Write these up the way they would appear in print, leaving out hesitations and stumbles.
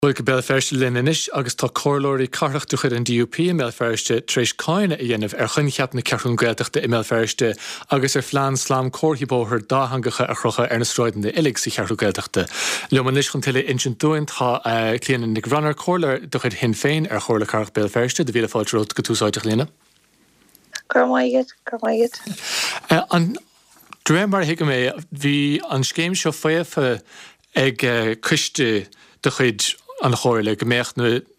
Bhfuil go Belfast Linis agus tá cóirlóirí carachtucha an DUP i Belfast tréis cáine a dhéanamh chun cheap na cearún gailteachta i Belfast agus flean slám cóirthibóthir dáhangacha a chrucha ar na stráidan de ilig sa cearú gailteachta. Leomanis chun tuile insin dúin tá clíanaan nig runnar cóirlar do chud hin féin ar chóirla carach Belfast de bhíle fáilte rót go túsáideach lína. Gormaigid. An dréimbar hiice mé bhí an scéim seo faofa ag cuiste do chuid an chóirle gombeach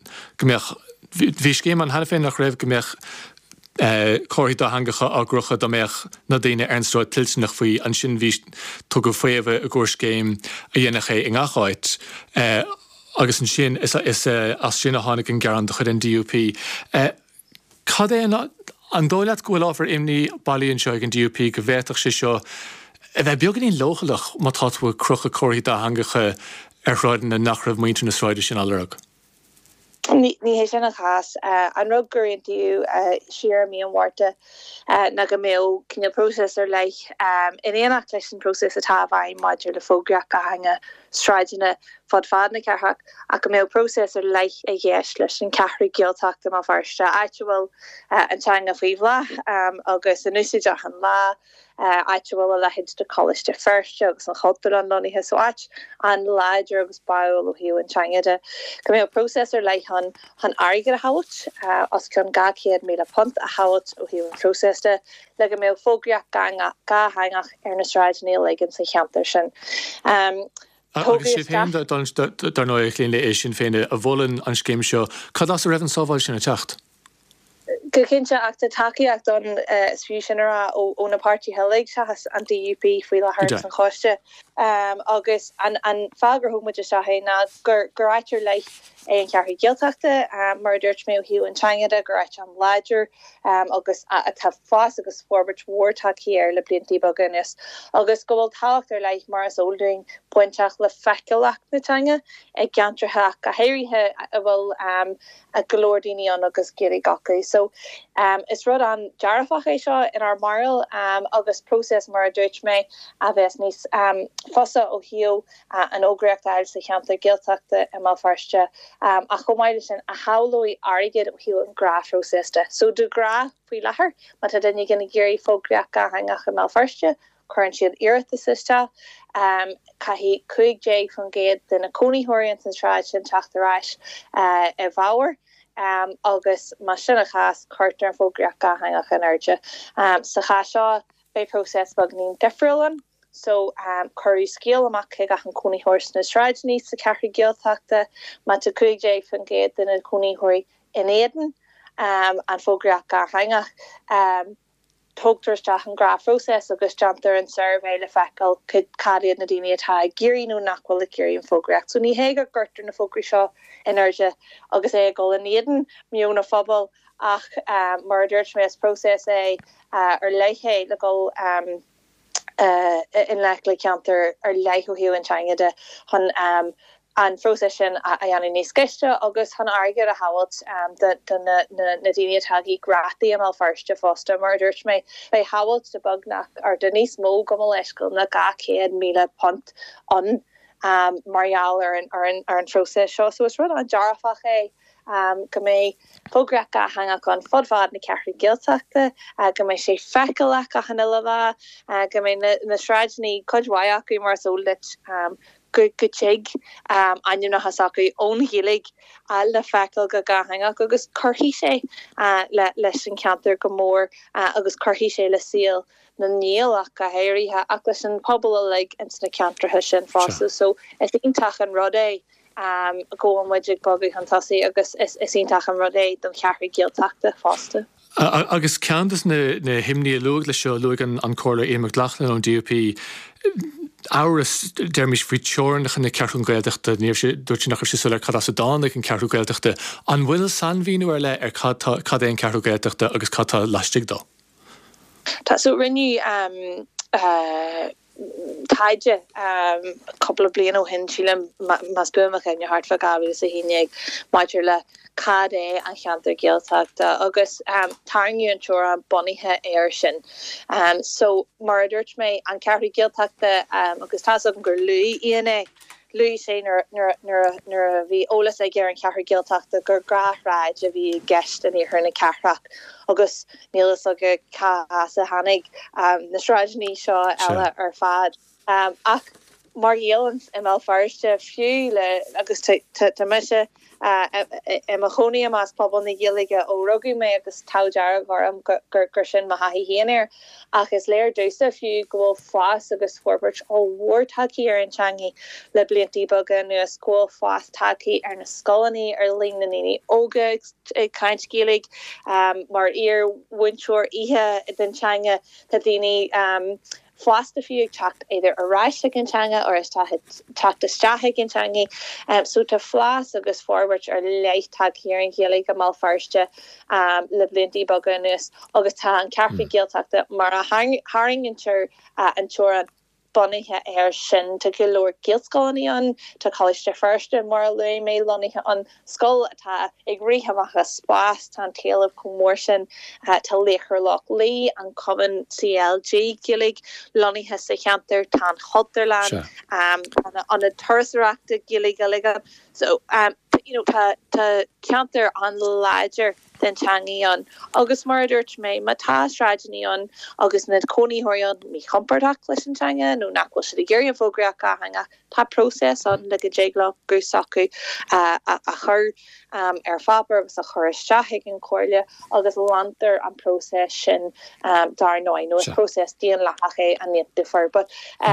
bhí scéim an hena féin nach raibh gombeach cóirí dáhangacha agrucha domeach na daine ernstráid tiltnach faoi an sin bhí tu go faoimh a gcóir scéim a dhéanach é i ngacháid. Agus an sin is as sin a tháinig an gearan do chud an DUP. Cad é an dóilead go bhfuil áfar imní bailíonn seo ag an DUP go bhhéiteach sé seo a bheith beaggan í lochalach má táfu crucha cóirí dáhangacha ar ráidan na nach raibh muintear na sráide sin allarag. Ní hé sin a chas an rug gurintú siar mí an warta na go mé cinne processor lei in éanacht leis an process atá bhain maidir le fógraach a hanga straidena fad na cearthach a go mé processor lei a dhéis leis an ceathraí gealteachta má bharste áitiúil antanga faoimhla agus an úsáideach an lá áitiúil a lehéid de college de first agus an chotar an loníthe so áit an láidir agus bail ó hiú antanga de go mé processor lei han airgad a hawt as chun gacéad míle punt a hawt ó hiú an processiste le go mé fógraach ga hangach ar na straidení legin sa cheantar sin. Agus sé féin dar nó líon le é sin féine a bhlan an scéim seo, cad as a raibh an sábháil sin a techt? Go cinnte ach takeíach don sfiú sinra ó na party helig se has an DUP faoi le hart an choiste agus an fágur thug muidir se ná goráitir lei é an cearthaí gealteachta mar dúirt mé hiú an teangada goráit an láidir agus a tá fás agus forbert mór takeí ar le blintí bagunnis agus go bhfuil táachtar lei mar as oldring pointach le feiceach natanga ag gantrathe a héirithe a bhfuil a golódaíine an agus géirí gacaí so is rud an dearfach é seo in ar maril agus process mar dúirt mé a bheits níos fosa ó hiú an ógreacht ail sa cheantar gealteachta i má farste a chomáile sin a hálóí airgid ó hiú an graf processiste. So de graf faoi lethir má tá daine gana géirí fógreaach a hangach i má farste chuann siad iireachta sista caihí 5J fan géad den na cónaíthóiríonn an sráid sin teachtaráis i bháir agus má sinna chas chuirtar fógraach ga hangach an airde. Sa cha seo bei process bag nín defriúlan, so choirí scéal amach ag an cónaíthóir na straidení sa cearthaí gealteachta má tá 5J fan géad den na cónaíthóirí in éan an fógraach ga hangach tugtarteach an graf process agus jantar an survey le fecail chud cadiad na daine atá géirí nó nachhfuil le géirí an fógraach. So ní héag gurtar na fógraí seo in airde agus é go in éan miúna phobal ach mar dúirt mé process é ar leithé le go in le ceantar ar leithhiú an teangada chun an procession a anna níos sceiste agus han airgad a hawalt na daine tagí grataí am farste fósta mar dúirt mé bei hawalt de bugnach ar den níos mó go leiscail na gacéad míle punt an marial ar an process seo so is rud an dearfach é go mé fógraach a hangach an fodfad na cearthaí gealteachta go mé sé feiceach a hanile go mé na straidení chudhhaach í mar sólit go tig aniu na hasaku ón hilig le fecail go gahangach agus chuirhí sé leis an ceantar go mór agus chuirhí sé le síl na nílach go héirithe ach leis an pobl le in na ceantrathe sin fásta so is ítach an rud é go an muidir bogu an tasí agus is ítach an rud é don cearthaí gealteachta fásta. Agus ceantas na himní luag le seo luag an cóirla éimeach lachlan an DUP áras dermis frí teornach na ceartún gailteachta níor dúirt nach sé sulla cad as dána an ceartú gailteachta an bhfuil sanmhíú ar le ar cad é an ceartú gailteachta agus cadtá laistigh dó. Tá so rinne taide couple of blian ó hin síle mas buach in your heart for gavi sa hinig maidir le cad é an cheantar gealteachta agus tarniú an teora bonithe air sin so mar dúirt mé an cearthaí gealteachta agus tá an gur luí íana Louis sé nur vi ólas ag gur an cehar gilteachta gur grathráid a bhí gceist in hirna ceach agus nílas a go cá a hanig na strategy seo eile ar fad ach mar dhéalans i má farste fiú le agus meise ma choníam as pobl na gillige ó rugú mé agus taujar gom gur sin ma hahi héanaar ach is léir dúsa fiú go fás agus forbert ó war taki ar an changi le bliantí bogan nu a scóil fás taki ar na scolní ar ling na nini óga kaint gilig mar ear winchor ihe den changa dat dini Fasta fiú tacht either a reisle gintanga or is tacht a strahe gintangi so ta flas agus forward ar leit tag hier an hélig a mal farste le blinti bogunus agus tá an carpi giltachta mar a haring an chora bonithe ar sin te goor gilscóí an tá choiste firste mar le mé lonithe an scol atá ag rihamach a spás tan talamh cummór sin tá léchar loch lí an common CLG gilig lonithe sa cheantar tan Hotterland an a thursachta gilig a so tá ceantar an láidir den changi an agus marúirt mé matá strategy an agus na coníthir an mí chompordach leis an changa nó nachhfuil si géir fógraach a hanga tá process an le go déagla grúsacu a chur ar faber agus a chur isteigh an choirle agus landar an process sin dar nó no process díon lechaché an ní differ but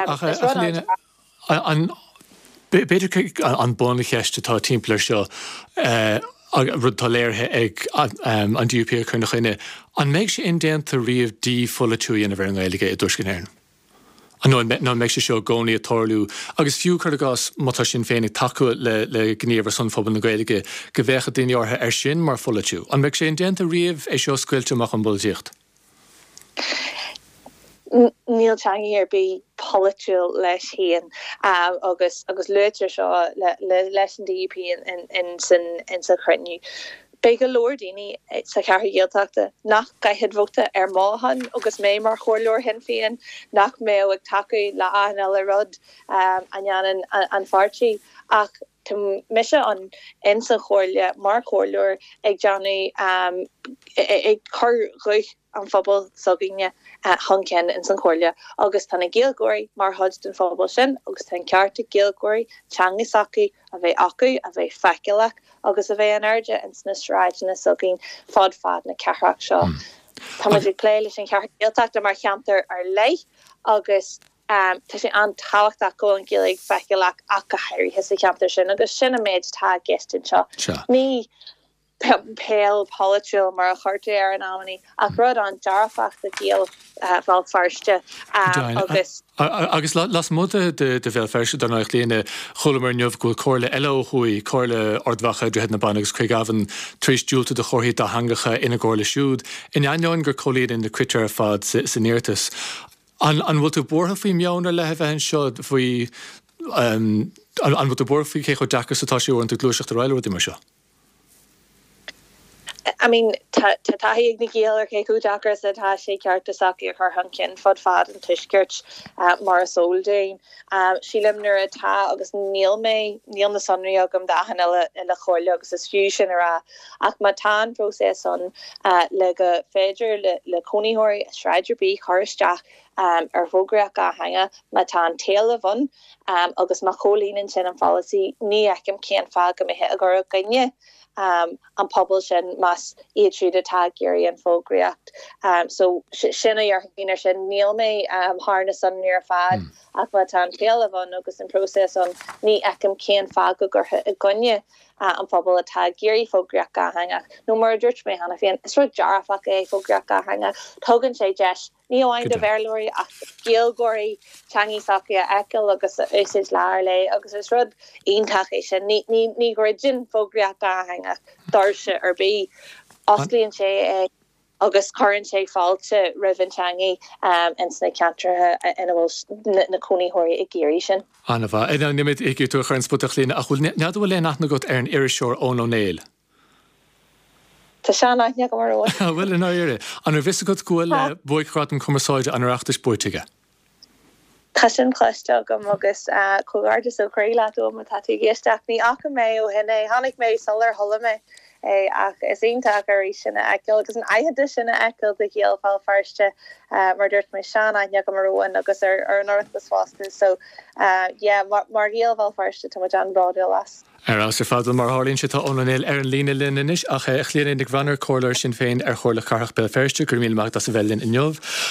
beidir an bóna cheiste tá timpplair seo rud taléirthe ag an DUP chuna chuine an méid sé indéanta riamh dí fola túíana bhar an ghailige i dúscinnéirn. An ná méid sé seo gcónaí a tórlú agus fiú chu agas mátá sin féinnig taú le gníomhar san phobal na ghailige go bhecha daoine ortha ar sin mar fola tú. An méid sé indéanta riamh é seo scuilteach an bolíocht. Neil Changi ar be political leis hían agus luitir seo leis an DUP in sa chreitniu. Be go lordíní sa cear géalteachta nach gaihead vota ar máhan agus mé mar chorlór hen féin nach mé ag takeú le an eile rud an fartí ach mise an insa chorle mar chorlór ag Johnny ag chur ruich an fphobal soginne hanken in san chorle agus tanna géalgóirí mar hod den fphobal sin agus tan ceartta géalgóirí teangasaki a bheith acu a bheith feiceach agus a bheith an airde in sna sráid na sogin fad na ceachach seo. Tá muidir léile sin ceart géalteachta mar cheantar ar lei agus tá sé an táhachtach go an gilig feiceach ach a heirí his a ceantar sin agus sinna méid tá gestin seo. Ní pale political mar a chuirte ar an amní ach rud an dearfacht a díal bhil farste agus las muda de bhil ferste don nach léine cholamar neamh go cóirle eile chuí cóirle ordhacha drehead na bannagus chuig gahan tríéis dúilta de chorthaí a hangacha ina ggóirla siúd in aineáin gur choíad in de cuitar fad san Neartas. An bhfuil tú bortha faoi meánar le bheith seo faoi an bhfuil tú bortha faoi ché chu dachas atá siú an tú glúiseach a ráile mar seo. I mean, tahi ag nigéal ar céú dachas a tá sé ceartta saki a chu hankin fad an tuisgirt mar soldain. Sílimnar atá agus níl na sonraí agam dahan le chóirle agus is fiú sin ará ach má tá process an le go féidir le coníthóirí a sráidir bí choristeach ar fógraach a hanga má tá téal van agus má cholín sin an fallaí ní eicem céan fá go méthe a go gaine. An pobl sin mas iad atá géirí an fógraíocht. So sinna ar sin níl mé hána san níor fad ach má tá téal van agus an process an ní eicem céan fá go gurtha a gunne an pobl atá géirí fógraach a hanga. No mar dúirt mé hanna féin is ru dearfach é fógraach a hanga. Tugann sé deis ní óhain de bheirlóirí ach géalgóirí teangaí sacia eiceil agus úsid leir lei agus is rud ionintach é sin ní gur gin fógraach a hanga darse ar bí oslíonn sé agus chorann sé fáilte rihantangaí in sna ceantartha ina bhfuil na coníthóirí i géirí sin. Anna bha, nimid ag tú chuir an sputach lína a chuil neadhfuil le nach na got ar an iriseoir ón O'Neill. Tá sean aithne go mar bhfuil in áire an ar bhís go gúil le buichrát an cumarsáide an arachtas buitige. Tá sin chluiste go agus chugarde so chréile do a tatí géisteach ní acha mé ó hinna hánig mé solar hola me ach is einta éis sinna eil agus an aide sinna eil de héal fá farste mar dúirt mé sean aine go marhain agus ar north waswaste so mar héal fá farste tá an brádil las. As fadal mar hálín se tá ónil ar an lína linis ach chléananig vannar choir sin féin ar chóirla carach be ferste gur míach as bhelinn in jobh